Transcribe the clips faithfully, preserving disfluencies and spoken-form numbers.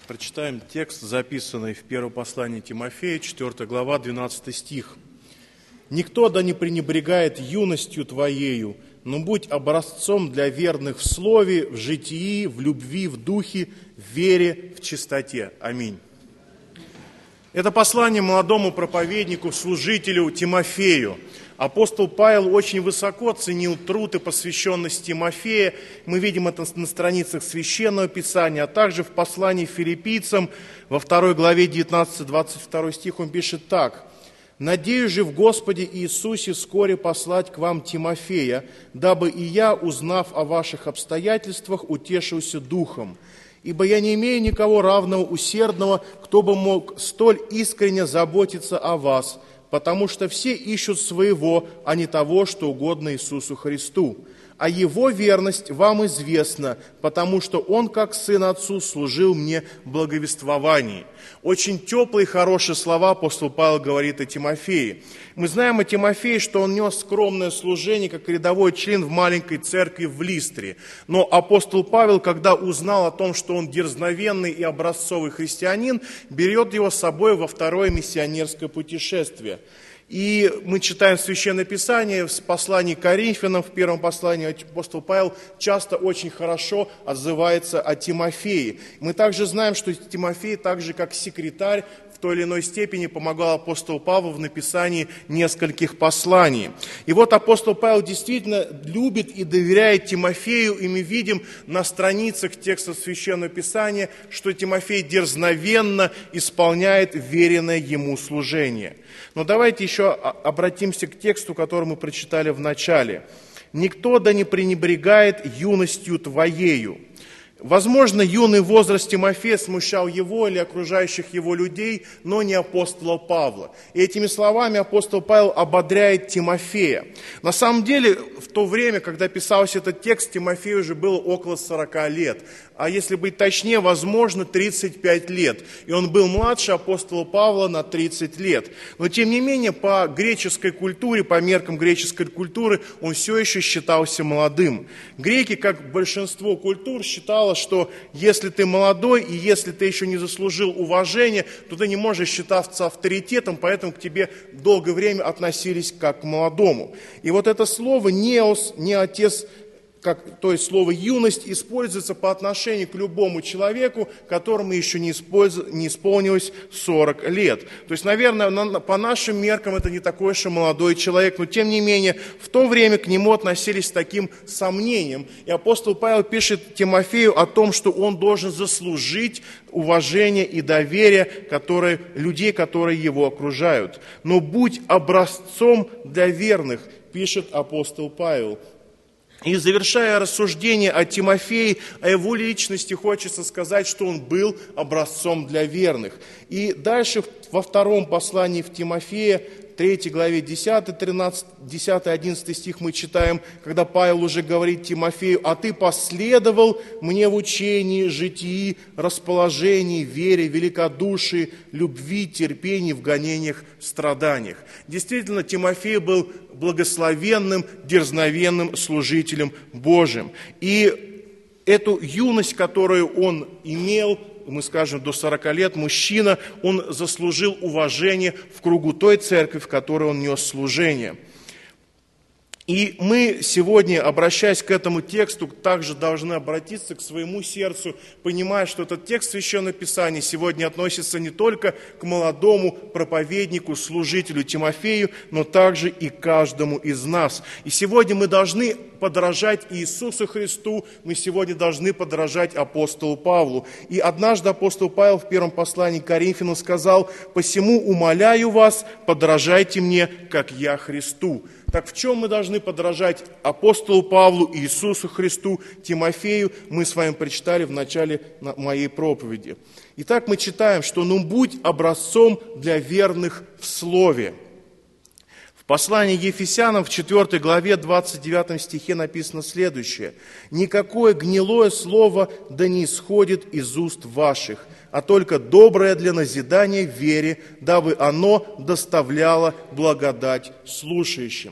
Прочитаем текст, записанный в первом послании Тимофея, четвёртая глава, двенадцатый стих. «Никто да не пренебрегает юностью твоею, но будь образцом для верных в слове, в житии, в любви, в духе, в вере, в чистоте». Аминь. Это послание молодому проповеднику, служителю Тимофею. Апостол Павел очень высоко ценил труд и посвященность Тимофея. Мы видим это на страницах Священного Писания, а также в послании филиппийцам во второй главе девятнадцатый-двадцать второй стих он пишет так. «Надеюсь же в Господе Иисусе вскоре послать к вам Тимофея, дабы и я, узнав о ваших обстоятельствах, утешился духом. Ибо я не имею никого равного усердного, кто бы мог столь искренне заботиться о вас, потому что все ищут своего, а не того, что угодно Иисусу Христу. А Его верность вам известна, потому что Он, как сын Отцу, служил мне в благовествовании». Очень теплые и хорошие слова апостол Павел говорит о Тимофее. Мы знаем о Тимофее, что он нес скромное служение, как рядовой член в маленькой церкви в Листре. Но апостол Павел, когда узнал о том, что он дерзновенный и образцовый христианин, берет его с собой во второе миссионерское путешествие. И мы читаем Священное Писание, в послании к Коринфянам, в первом послании апостол Павел часто очень хорошо отзывается о Тимофее. Мы также знаем, что Тимофей, так же как секретарь, в той или иной степени помогал апостолу Павлу в написании нескольких посланий. И вот апостол Павел действительно любит и доверяет Тимофею, и мы видим на страницах текста Священного Писания, что Тимофей дерзновенно исполняет веренное ему служение. Но давайте еще обратимся к тексту, который мы прочитали в начале. «Никто да не пренебрегает юностью твоею». Возможно, юный возраст Тимофея смущал его или окружающих его людей, но не апостола Павла. И этими словами апостол Павел ободряет Тимофея. На самом деле, в то время, когда писался этот текст, Тимофею уже было около сорока лет. А если быть точнее, возможно, тридцать пять лет. И он был младше апостола Павла на тридцать лет. Но, тем не менее, по греческой культуре, по меркам греческой культуры, он все еще считался молодым. Греки, как большинство культур, считали, что если ты молодой и если ты еще не заслужил уважения, то ты не можешь считаться авторитетом, поэтому к тебе долгое время относились как к молодому. И вот это слово «неос», «неотес», как, то есть слово «юность» используется по отношению к любому человеку, которому еще не, не исполнилось сорок лет. То есть, наверное, на, по нашим меркам это не такой уж и молодой человек, но тем не менее в то время к нему относились с таким сомнением. И апостол Павел пишет Тимофею о том, что он должен заслужить уважение и доверие которые, людей, которые его окружают. «Но будь образцом для верных», пишет апостол Павел. И завершая рассуждение о Тимофее, о его личности, хочется сказать, что он был образцом для верных. И дальше во втором послании в Тимофея, третьей главе десятый, тринадцатый, десятый, одиннадцатый стих мы читаем, когда Павел уже говорит Тимофею: «А ты последовал мне в учении, житии, расположении, вере, великодушии, любви, терпении, в гонениях, страданиях». Действительно, Тимофей был благословенным, дерзновенным служителем Божьим. И эту юность, которую он имел, мы скажем, до сорока лет, мужчина, он заслужил уважение в кругу той церкви, в которой он нес служение. И мы сегодня, обращаясь к этому тексту, также должны обратиться к своему сердцу, понимая, что этот текст Священного Писания сегодня относится не только к молодому проповеднику, служителю Тимофею, но также и каждому из нас. И сегодня мы должны подражать Иисусу Христу, мы сегодня должны подражать апостолу Павлу. И однажды апостол Павел в первом послании к Коринфянам сказал: «Посему умоляю вас, подражайте мне, как я Христу». Так в чем мы должны подражать апостолу Павлу, Иисусу Христу, Тимофею, мы с вами прочитали в начале моей проповеди. Итак, мы читаем, что «ну будь образцом для верных в слове». В послании Ефесянам в четвёртой главе двадцать девятом стихе написано следующее: «Никакое гнилое слово да не исходит из уст ваших, а только доброе для назидания в вере, дабы оно доставляло благодать слушающим».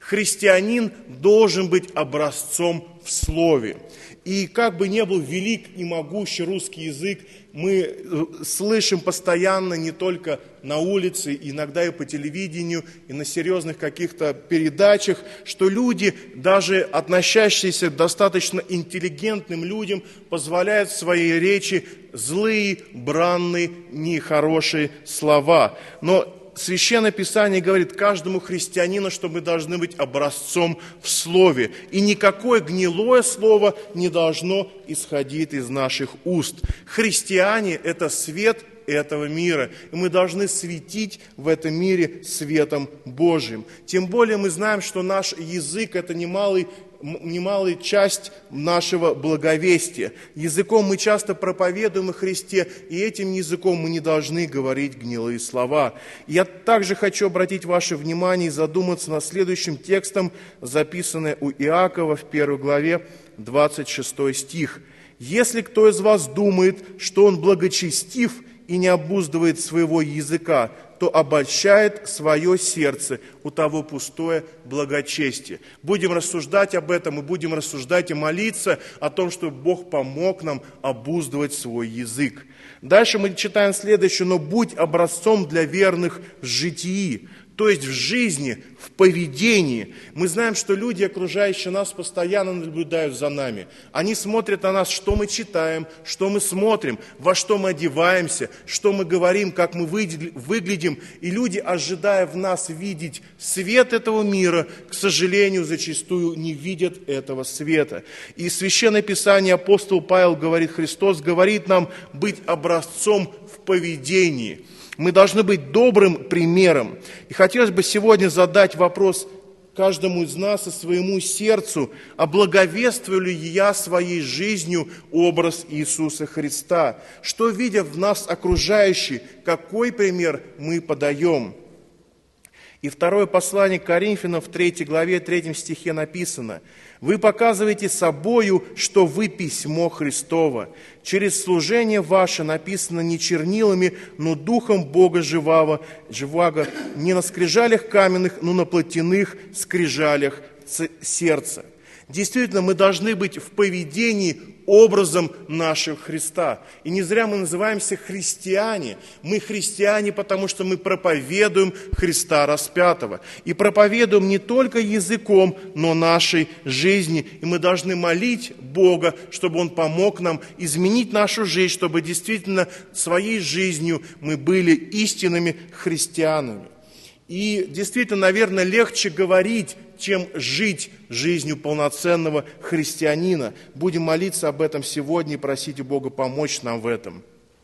Христианин должен быть образцом в слове. И как бы ни был велик и могущий русский язык, мы слышим постоянно не только на улице, иногда и по телевидению, и на серьезных каких-то передачах, что люди, даже относящиеся к достаточно интеллигентным людям, позволяют в своей речи злые, бранные, нехорошие слова. Но Священное Писание говорит каждому христианину, что мы должны быть образцом в слове. И никакое гнилое слово не должно исходить из наших уст. Христиане – это свет этого мира. И мы должны светить в этом мире светом Божьим. Тем более мы знаем, что наш язык – это немалый немалая часть нашего благовестия. Языком мы часто проповедуем о Христе, и этим языком мы не должны говорить гнилые слова. Я также хочу обратить ваше внимание и задуматься над следующим текстом, записанным у Иакова в первой главе, двадцать шестой стих. «Если кто из вас думает, что он благочестив и не обуздывает своего языка, то обольщает свое сердце, у того пустое благочестие». Будем рассуждать об этом, и будем рассуждать и молиться о том, чтобы Бог помог нам обуздывать свой язык. Дальше мы читаем следующее: «Но будь образцом для верных в житии». То есть в жизни, в поведении. Мы знаем, что люди, окружающие нас, постоянно наблюдают за нами. Они смотрят на нас, что мы читаем, что мы смотрим, во что мы одеваемся, что мы говорим, как мы выглядим. И люди, ожидая в нас видеть свет этого мира, к сожалению, зачастую не видят этого света. И в Священное Писание апостол Павел говорит, Христос говорит нам быть образцом в поведении. Мы должны быть добрым примером. И хотелось бы сегодня задать вопрос каждому из нас и своему сердцу: а благовествую ли я своей жизнью образ Иисуса Христа? Что видят в нас окружающие? Какой пример мы подаем? И второе послание к Коринфянам в третьей главе, третьем стихе написано: «Вы показываете собою, что вы письмо Христово. Через служение ваше написано не чернилами, но духом Бога живого, живаго, не на скрижалях каменных, но на плотяных скрижалях сердца». Действительно, мы должны быть в поведении образом нашего Христа. И не зря мы называемся христиане. Мы христиане, потому что мы проповедуем Христа распятого. И проповедуем не только языком, но нашей жизнью. И мы должны молить Бога, чтобы Он помог нам изменить нашу жизнь, чтобы действительно своей жизнью мы были истинными христианами. И действительно, наверное, легче говорить, чем жить жизнью полноценного христианина. Будем молиться об этом сегодня и просить у Бога помочь нам в этом.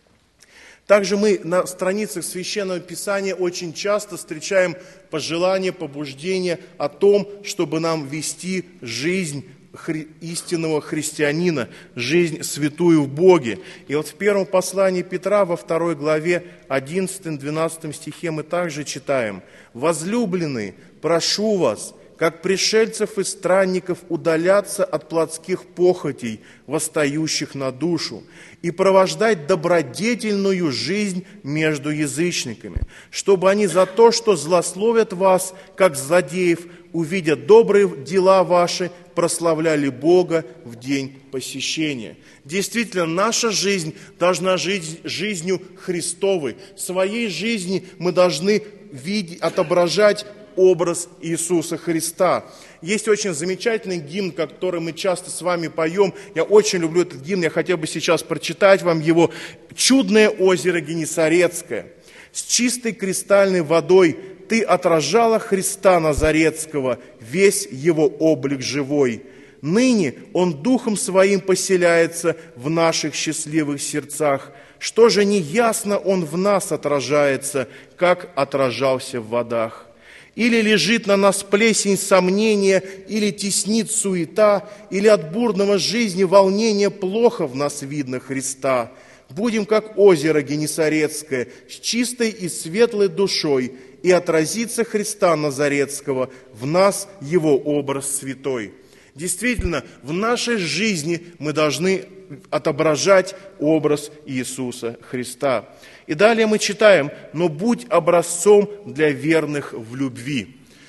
Также мы на страницах Священного Писания очень часто встречаем пожелания, побуждения о том, чтобы нам вести жизнь хри- истинного христианина, жизнь святую в Боге. И вот в первом послании Петра, во второй главе, одиннадцатом-двенадцатом стихе мы также читаем: «Возлюбленные, прошу вас, как пришельцев и странников, удаляться от плотских похотей, восстающих на душу, и провождать добродетельную жизнь между язычниками, чтобы они за то, что злословят вас, как злодеев, увидя добрые дела ваши, прославляли Бога в день посещения». Действительно, наша жизнь должна жить жизнью Христовой. В своей жизни мы должны видеть, отображать образ Иисуса Христа. Есть очень замечательный гимн, который мы часто с вами поем. Я очень люблю этот гимн, я хотел бы сейчас прочитать вам его. «Чудное озеро Генесарецкое, с чистой кристальной водой ты отражала Христа Назаретского, весь его облик живой. Ныне он духом своим поселяется в наших счастливых сердцах. Что же неясно он в нас отражается, как отражался в водах? Или лежит на нас плесень сомнения, или теснит суета, или от бурного жизни волнения плохо в нас видно Христа. Будем, как озеро Генесарецкое, с чистой и светлой душой, и отразится Христа Назаретского, в нас Его образ святой». Действительно, в нашей жизни мы должны отображать образ Иисуса Христа. И далее мы читаем: «Но будь образцом для верных в любви».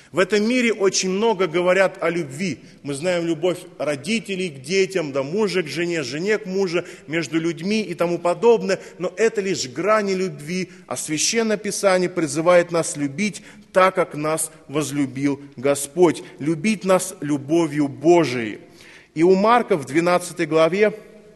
В этом мире очень много говорят о любви. Мы знаем любовь родителей к детям, да мужа к жене, жене к мужу, между людьми и тому подобное. Но это лишь грани любви, а Священное Писание призывает нас любить так, как нас возлюбил Господь. Любить нас любовью Божией. И у Марка в двенадцатой главе,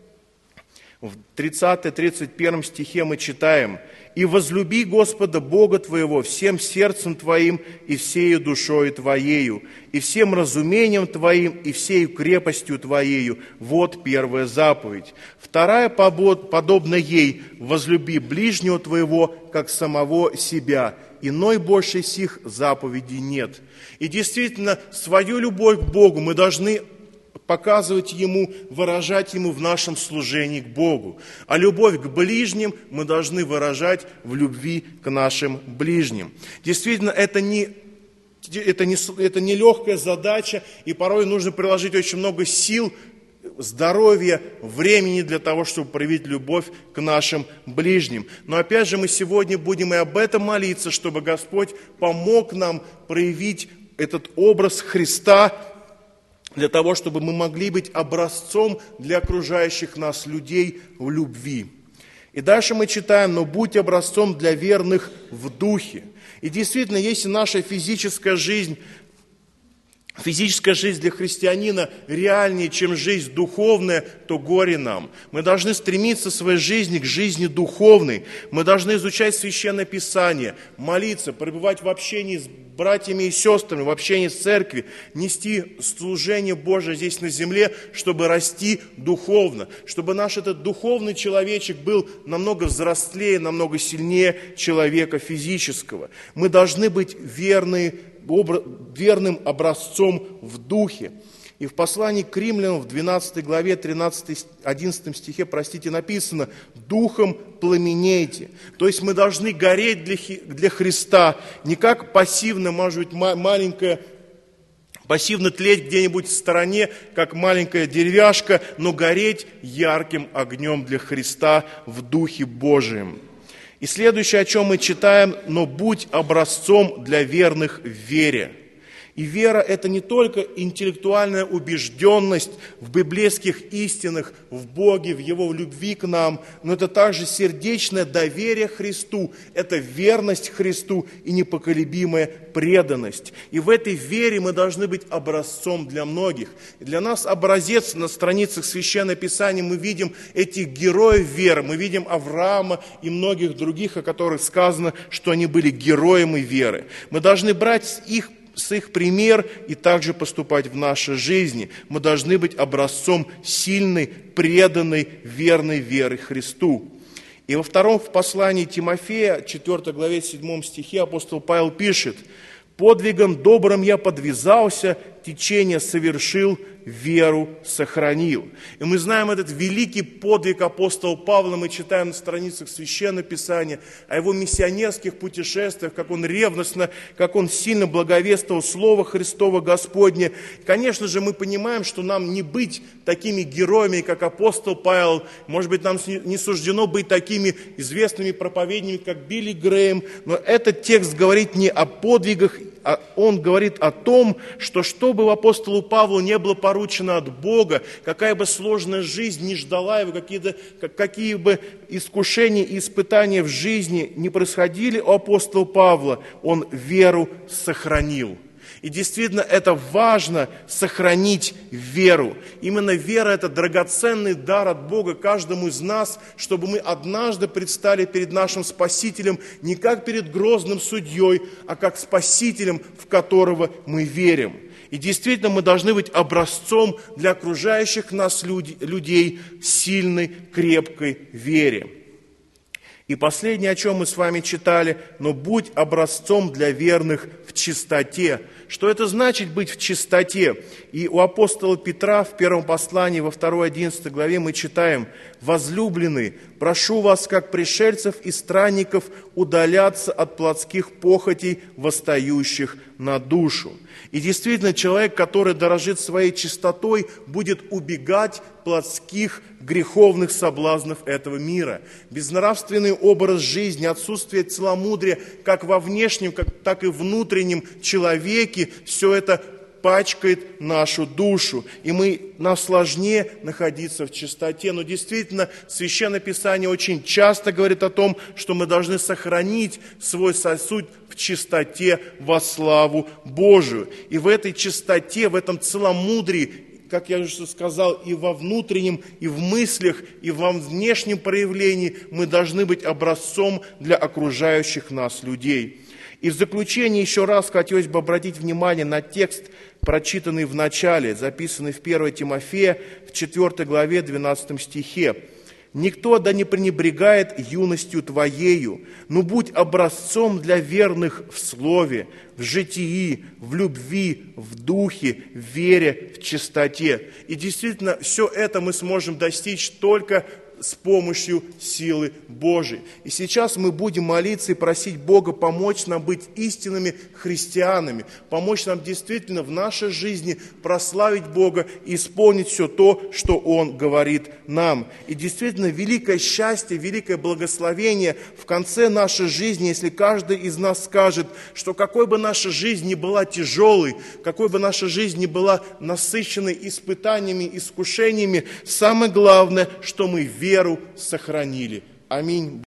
в тридцатом-тридцать первом стихе мы читаем: «И возлюби Господа Бога твоего всем сердцем твоим и всею душою твоею, и всем разумением твоим, и всею крепостью твоею». Вот первая заповедь. Вторая, подобно ей: возлюби ближнего твоего, как самого себя. Иной больше сих заповедей нет. И действительно, свою любовь к Богу мы должны показывать Ему, выражать Ему в нашем служении к Богу. А любовь к ближним мы должны выражать в любви к нашим ближним. Действительно, это не, это не, это не легкая задача, и порой нужно приложить очень много сил, здоровья, времени для того, чтобы проявить любовь к нашим ближним. Но опять же, мы сегодня будем и об этом молиться, чтобы Господь помог нам проявить этот образ Христа, для того, чтобы мы могли быть образцом для окружающих нас людей в любви. И дальше мы читаем: «Но будь образцом для верных в духе». И действительно, если наша физическая жизнь, физическая жизнь для христианина реальнее, чем жизнь духовная, то горе нам. Мы должны стремиться в своей жизни к жизни духовной. Мы должны изучать Священное Писание, молиться, пребывать в общении с братьями и сестрами, в общении с церковью, нести служение Божие здесь на земле, чтобы расти духовно, чтобы наш этот духовный человечек был намного взрослее, намного сильнее человека физического. Мы должны быть верны, верным образцом в духе. И в послании к римлянам в двенадцатой главе, тринадцатом-одиннадцатом стихе, простите, написано: «Духом пламенейте». То есть мы должны гореть для, для Христа, не как пассивно, может быть, маленькая, пассивно тлеть где-нибудь в стороне, как маленькая деревяшка, но гореть ярким огнем для Христа в Духе Божием. И следующее, о чем мы читаем: «Но будь образцом для верных в вере». И вера – это не только интеллектуальная убежденность в библейских истинах, в Боге, в Его любви к нам, но это также сердечное доверие Христу, это верность Христу и непоколебимая преданность. И в этой вере мы должны быть образцом для многих. И для нас образец на страницах Священного Писания, мы видим этих героев веры, мы видим Авраама и многих других, о которых сказано, что они были героями веры. Мы должны брать их с их пример и также поступать в нашей жизни. Мы должны быть образцом сильной, преданной, верной веры Христу. И во втором в послании Тимофея, четвёртой главе, седьмом стихе, апостол Павел пишет: «Подвигом добрым я подвязался, течение совершил, веру сохранил». И мы знаем этот великий подвиг апостола Павла, мы читаем на страницах Священного Писания о его миссионерских путешествиях, как он ревностно, как он сильно благовествовал Слово Христово Господне. Конечно же, мы понимаем, что нам не быть такими героями, как апостол Павел, может быть, нам не суждено быть такими известными проповедниками, как Билли Грэем, но этот текст говорит не о подвигах, а он говорит о том, что что бы апостолу Павлу не было поручено от Бога, какая бы сложная жизнь не ждала его, какие, какие бы искушения и испытания в жизни не происходили у апостола Павла, он веру сохранил. И действительно, это важно сохранить веру. Именно вера – это драгоценный дар от Бога каждому из нас, чтобы мы однажды предстали перед нашим Спасителем не как перед грозным судьей, а как Спасителем, в которого мы верим. И действительно, мы должны быть образцом для окружающих нас людей сильной, крепкой вере. И последнее, о чем мы с вами читали: «Но будь образцом для верных в чистоте». Что это значит быть в чистоте? И у апостола Петра в первом послании, во второй одиннадцатой главе мы читаем: «Возлюбленные, Прошу вас, как пришельцев и странников, удаляться от плотских похотей, восстающих на душу». И действительно, человек, который дорожит своей чистотой, будет убегать плотских греховных соблазнов этого мира. Безнравственный образ жизни, отсутствие целомудрия как во внешнем, так и внутреннем человеке, все это пачкает нашу душу, и мы, нам сложнее находиться в чистоте. Но действительно, Священное Писание очень часто говорит о том, что мы должны сохранить свой сосуд в чистоте во славу Божию. И в этой чистоте, в этом целомудрии, как я уже сказал, и во внутреннем, и в мыслях, и во внешнем проявлении мы должны быть образцом для окружающих нас людей. И в заключение еще раз хотелось бы обратить внимание на текст, прочитанный в начале, записанный в первое Тимофея, в четвёртой главе, двенадцатом стихе. «Никто да не пренебрегает юностью твоею, но будь образцом для верных в слове, в житии, в любви, в духе, в вере, в чистоте». И действительно, все это мы сможем достичь только с помощью силы Божией. И сейчас мы будем молиться и просить Бога помочь нам быть истинными христианами, помочь нам действительно в нашей жизни прославить Бога и исполнить все то, что Он говорит нам. И действительно, великое счастье, великое благословение в конце нашей жизни, если каждый из нас скажет, что какой бы наша жизнь ни была тяжелой, какой бы наша жизнь ни была насыщенной испытаниями, искушениями, самое главное, что мы верим, веру сохранили. Аминь.